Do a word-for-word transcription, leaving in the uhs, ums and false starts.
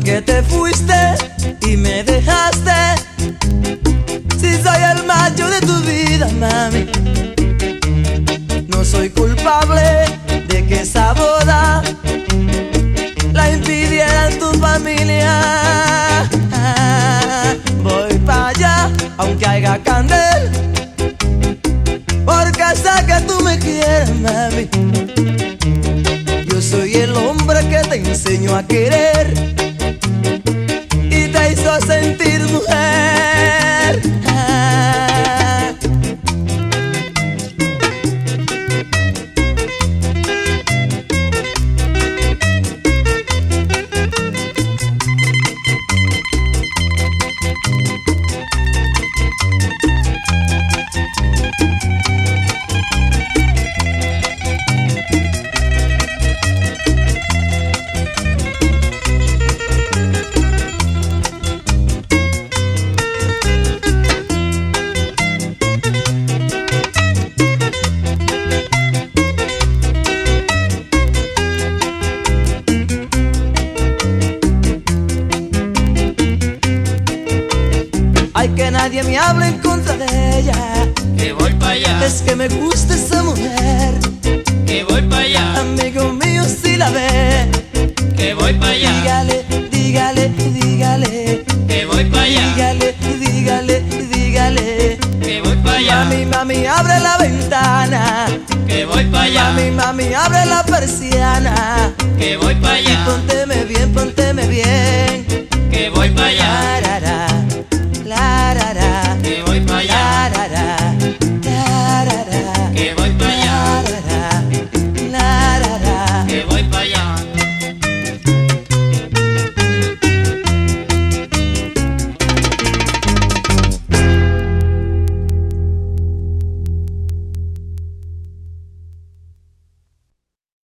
porque te fuiste y me dejaste. Si soy el macho de tu vida, mami, no soy culpable de que esa boda la impidieran tu familia. Voy para allá, aunque haya candel, porque sé que tú me quieres, mami. Yo soy el hombre que te enseñó a querer y te hizo sentir mujer. Ay, que nadie me hable en contra de ella, que voy para allá, es que me gusta esa mujer. que voy para allá, Amigo mío, si la ve, que voy para allá, dígale, dígale, dígale, que voy para allá, dígale, dígale, dígale. que voy para allá, Mami, mami, abre la ventana, que voy para allá, mami, mami, abre la persiana, que voy para y allá, pónteme bien, pónteme